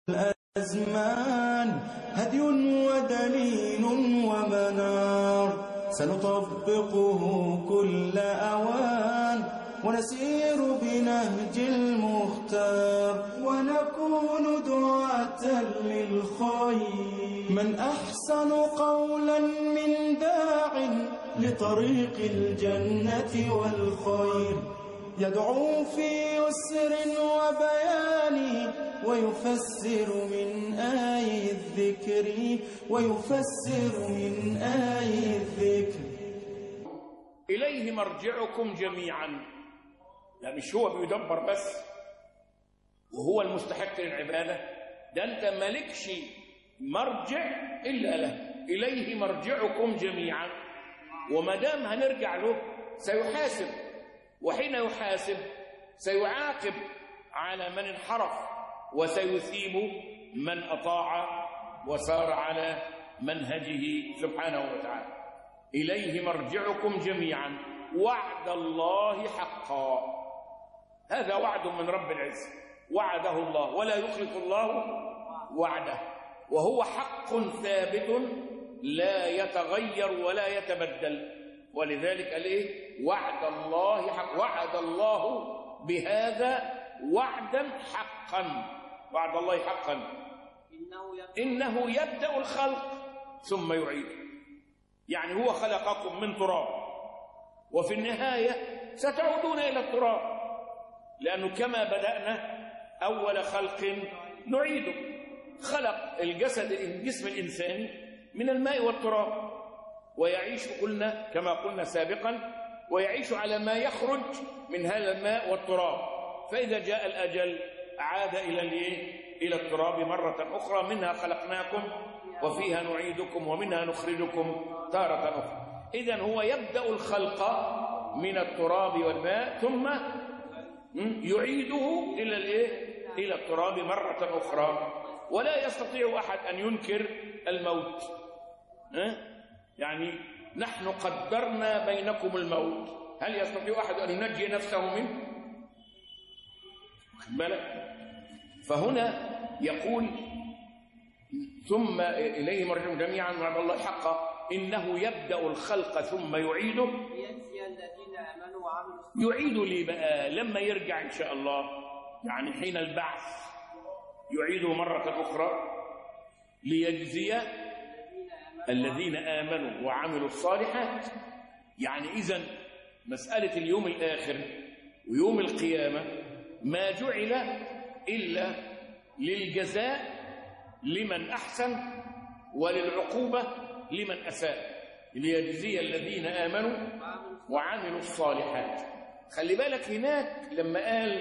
الأزمان هدي ودليل ومنار سنطبقه كل أوان ونسير بنهج المختار ونكون دعاة للخير. من أحسن قولا من داع لطريق الجنة والخير يدعو في يسر وبيان ويفسر من آي الذكر إليه مرجعكم جميعا. لا مش هو بيدبر بس وهو المستحق للعبادة، ده أنت مالكش مرجع إلا له. إليه مرجعكم جميعا، وما دام هنرجع له سيحاسب، وحين يحاسب سيعاقب على من انحرف وسيثيب من أطاع وسار على منهجه سبحانه وتعالى. إليه مرجعكم جميعا وعد الله حقا. هذا وعد من رب العزة، وعده الله ولا يخلف الله وعده، وهو حق ثابت لا يتغير ولا يتبدل. ولذلك قال ايه؟ وعد الله حق. وعد الله بهذا وعدا حقا. وعد الله حقا إنه يبدأ الخلق ثم يعيده. يعني هو خلقكم من تراب، وفي النهاية ستعودون إلى التراب، لأنه كما بدأنا أول خلق نعيده. خلق الجسم الإنساني من الماء والتراب، ويعيش قلنا كما قلنا سابقا، ويعيش على ما يخرج من هذا الماء والتراب. فإذا جاء الأجل عاد إلى التراب مرة أخرى. منها خلقناكم وفيها نعيدكم ومنها نخرجكم تارة أخرى. إذن هو يبدأ الخلق من التراب والماء ثم يعيده إلى التراب مرة أخرى. ولا يستطيع أحد أن ينكر الموت. يعني نحن قدرنا بينكم الموت، هل يستطيع أحد أن ينجي نفسه منه؟ فهنا يقول ثم إليه مرجعكم جميعا وعد الله حقا إنه يبدأ الخلق ثم يعيده. يعيد لي بقى لما يرجع إن شاء الله، يعني حين البعث يعيده مرة أخرى ليجزي الذين آمنوا وعملوا الصالحات. يعني إذن مسألة اليوم الآخر ويوم القيامة ما جعل إلا للجزاء لمن أحسن وللعقوبة لمن أساء، ليجزي الذين آمنوا وعملوا الصالحات. خلي بالك هناك لما قال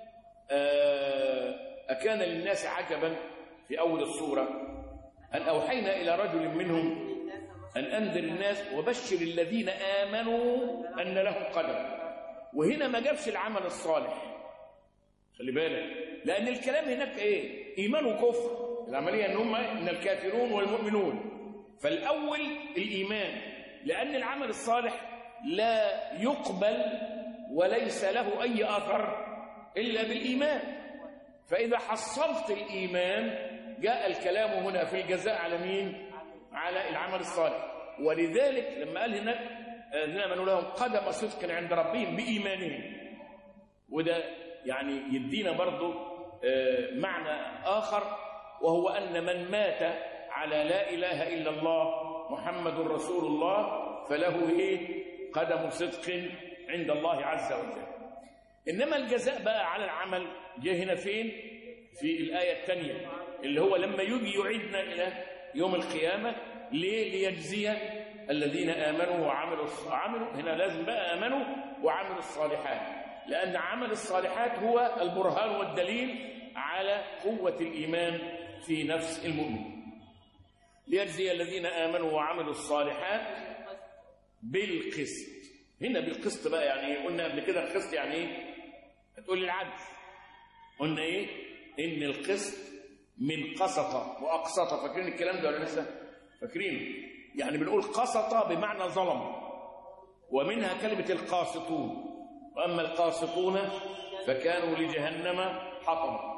أكان للناس عجبا في أول السورة أن أوحينا إلى رجل منهم أن أنذر الناس وبشر الذين آمنوا أن لهم قدم. وهنا ما جابش العمل الصالح، خلي بالك، لأن الكلام هناك إيه؟ إيمان وكفر. العملية إن الكافرون والمؤمنون. فالأول الإيمان، لأن العمل الصالح لا يقبل وليس له أي أثر إلا بالإيمان. فإذا حصلت الإيمان جاء الكلام هنا في الجزاء على مين؟ على العمل الصالح. ولذلك لما قال هناك الذين آمنوا لهم قدم صدق عند ربهم بإيمانهم، وده يعني يدينا برضو معنى آخر، وهو أن من مات على لا إله إلا الله محمد رسول الله فله قدم صدق عند الله عز وجل. إنما الجزاء بقى على العمل جاء هنا فين؟ في الآية الثانية اللي هو لما يجي يعيدنا إلى يوم القيامة. ليه؟ ليجزي الذين آمنوا وعملوا هنا لازم بقى آمنوا وعملوا الصالحات، لأن عمل الصالحات هو البرهان والدليل على قوة الإيمان في نفس المؤمن. ليجزي الذين آمنوا وعملوا الصالحات بالقسط. هنا بالقسط بقى يعني قلنا قبل كده القسط يعني ايه؟ هتقول لي العدل. قلنا ايه؟ ان القسط من قسط واقسط. فاكرين الكلام ده ولا لسه؟ فاكرين؟ يعني بنقول قسط بمعنى ظلم، ومنها كلمة القاسطون. وأما القاسطون فكانوا لجهنم حطبا.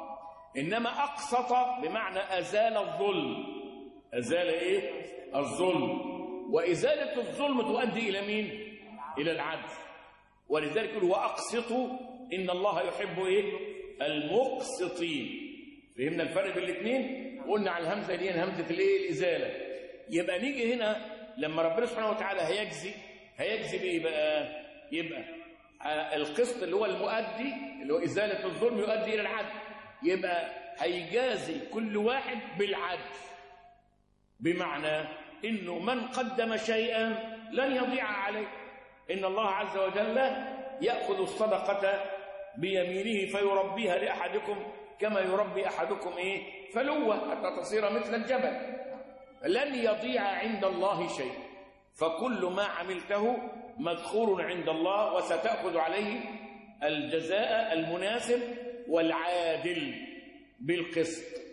إنما أقسط بمعنى أزال الظلم. أزال إيه؟ الظلم. وإزالة الظلم تؤدي إلى مين؟ إلى العدل. ولذلك يقول وأقسطوا إن الله يحب إيه؟ المقسطين. فهمنا الفرق بين الاثنين؟ قلنا على الهمزة دي همزة الإيه؟ الإزالة. يبقى نيجي هنا لما ربنا سبحانه وتعالى هيجزي بإيه بقى؟ يبقى القسط اللي هو المؤدي اللي هو إزالة الظلم يؤدي إلى العدل. يبقى هيجازي كل واحد بالعدل، بمعنى إنه من قدم شيئا لن يضيع عليه. إن الله عز وجل يأخذ الصدقة بيمينه فيربيها لأحدكم كما يربي أحدكم إيه؟ فلوة حتى تصير مثل الجبل. لن يضيع عند الله شيء، فكل ما عملته مذخور عند الله، وستأخذ عليه الجزاء المناسب والعادل بالقسط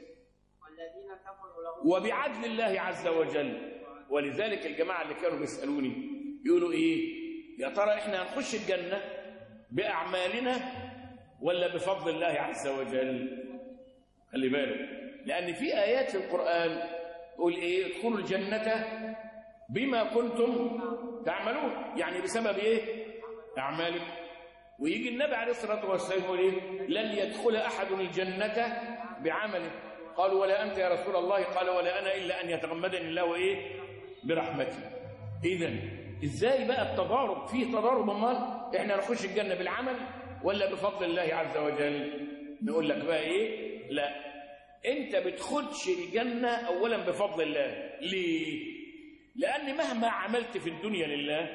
وبعدل الله عز وجل. ولذلك الجماعة اللي كانوا بيسألوني يقولوا إيه؟ يا ترى إحنا هنخش الجنة بأعمالنا ولا بفضل الله عز وجل؟ خلي بالك، لأن في آيات في القرآن تقول إيه؟ ادخلوا الجنة بما كنتم تعملون، يعني بسبب إيه؟ أعمالكم. ويجي النبي عليه الصلاة والسلام يقول إيه؟ لن يدخل أحد الجنة بعمله. قالوا ولا أنت يا رسول الله؟ قال ولا أنا إلا أن يتغمدني الله وإيه؟ برحمته. إذن إزاي بقى التضارب؟ فيه تضارب. أمال إحنا نخش الجنة بالعمل ولا بفضل الله عز وجل؟ نقول لك بقى إيه؟ لا، أنت بتخش الجنة أولا بفضل الله. ليه؟ لأن مهما عملت في الدنيا لله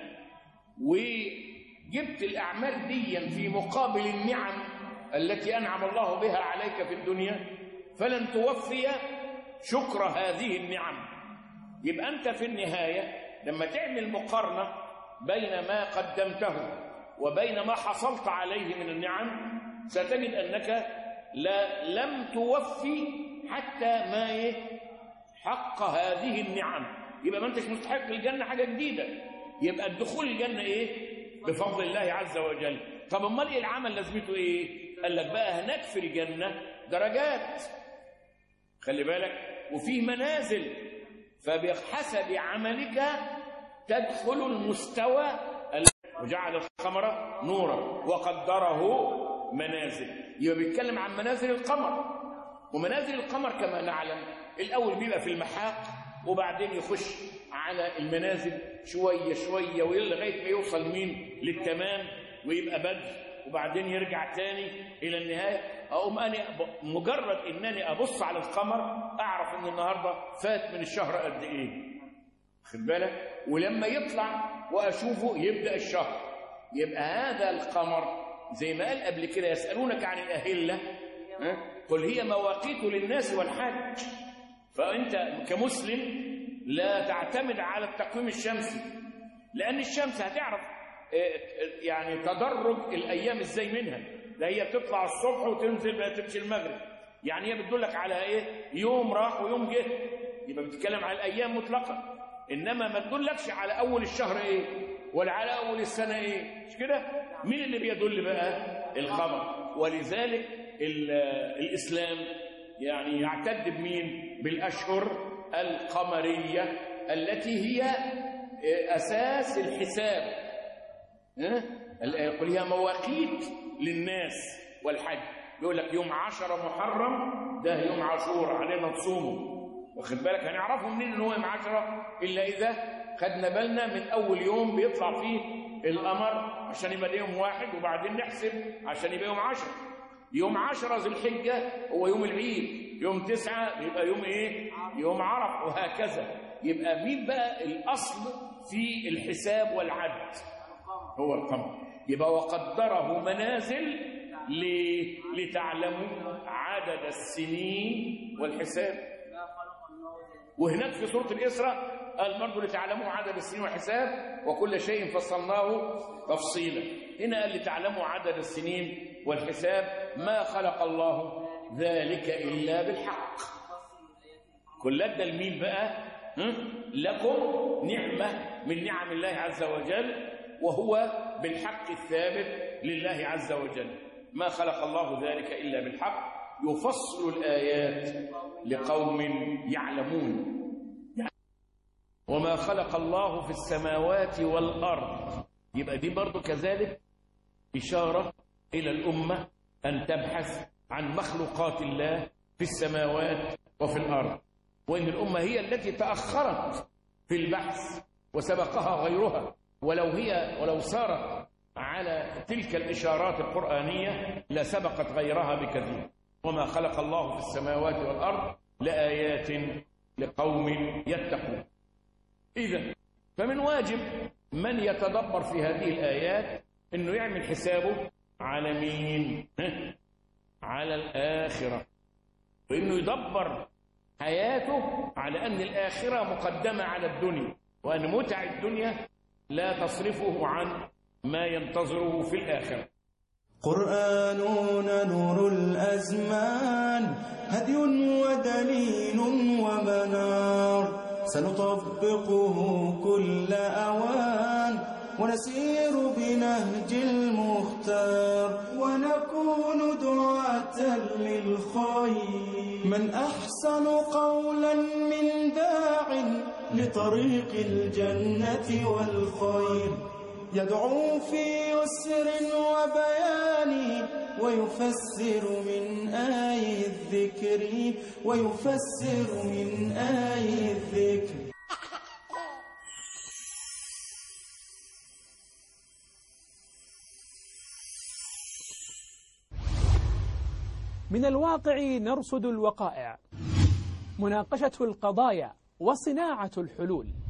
وجبت الأعمال دي في مقابل النعم التي أنعم الله بها عليك في الدنيا فلن توفي شكر هذه النعم. يبقى أنت في النهاية لما تعمل مقارنة بين ما قدمته وبين ما حصلت عليه من النعم ستجد أنك لم توفي حتى ما حق هذه النعم. يبقى ما أنتش مستحق الجنة، حاجة جديدة. يبقى الدخول الجنة إيه؟ بفضل الله عز وجل. طب أمال إيه العمل لازمته إيه؟ قال لك بقى هناك في الجنة درجات، خلي بالك، وفيه منازل، فبحسب عملك تدخل المستوى. وجعل القمر نورا وقدره منازل. يبقى بيتكلم عن منازل القمر. ومنازل القمر كما نعلم الأول بيبقى في المحاق، وبعدين يخش على المنازل شوية شوية لغاية ما يوصل مين؟ للتمام، ويبقى بدر، وبعدين يرجع تاني إلى النهاية. أقوم أنا مجرد إنني أبص على القمر أعرف إن النهاردة فات من الشهر قد إيه، خد بالك، ولما يطلع وأشوفه يبدأ الشهر. يبقى هذا القمر زي ما قال قبل كده يسألونك عن الأهلة قل هي مواقيت للناس والحج. فأنت كمسلم لا تعتمد على التقويم الشمسي، لأن الشمس هتعرف يعني تدرج الأيام إزاي منها. ده هي بتطلع الصبح وتنزل تمشي المغرب، يعني هي بتدلك على إيه؟ يوم راح ويوم جه، يبقى بتتكلم على الأيام مطلقة. إنما ما تدلكش على أول الشهر إيه ولا على أول السنة إيه، مش كده؟ مين اللي بيدل بقى؟ القمر. ولذلك الإسلام يعني يعتد بمين؟ بالأشهر القمرية التي هي أساس الحساب. قل هي مواقيت للناس والحج. يقول لك يوم 10 محرم ده يوم عاشور علينا نصومه، واخد بالك، هنعرفه منين ان هو يوم 10 الا اذا خدنا بالنا من اول يوم بيطلع فيه القمر عشان يبقى ده يوم واحد، وبعدين نحسب عشان يبقى يوم 10. يوم 10 ذي الحجه هو يوم العيد، يوم 9 يبقى يوم ايه؟ يوم عرفه، وهكذا. يبقى مين بقى الاصل في الحساب والعد؟ هو القمر. يبقى وقدره منازل لتعلموا عدد السنين والحساب. وهناك في سورة الإسراء قال برضه لتعلموا عدد السنين والحساب وكل شيء فصلناه تفصيلا. هنا قال لتعلموا عدد السنين والحساب ما خلق الله ذلك إلا بالحق. كل ده المين بقى؟ لكم نعمة من نعم الله عز وجل، وهو بالحق الثابت لله عز وجل. ما خلق الله ذلك إلا بالحق يفصل الآيات لقوم يعلمون. وما خلق الله في السماوات والأرض، يبقى دي برضو كذلك إشارة إلى الأمة أن تبحث عن مخلوقات الله في السماوات وفي الأرض، وإن الأمة هي التي تأخرت في البحث وسبقها غيرها، ولو سارت على تلك الإشارات القرآنية لسبقت غيرها بكثير. وما خلق الله في السماوات والأرض لآيات لقوم يتقون. إذن فمن واجب من يتدبر في هذه الآيات أنه يعمل حسابه على مين؟ على الآخرة، وأنه يدبر حياته على أن الآخرة مقدمة على الدنيا، وأن متع الدنيا لا تصرفه عن ما ينتظره في الآخرة. قرآننا نور الأزمان، هدي ودليل ومنار، سنطبقه كل أوان ونسير بنهج المختار، ونكون دعاة للخير. من أحسن قولا من داع لطريق الجنة والخير، يدعو في يسر وبيان ويفسر من آي الذكر، ويفسر من آي الذكر. من الواقع نرصد الوقائع، مناقشة القضايا وصناعة الحلول.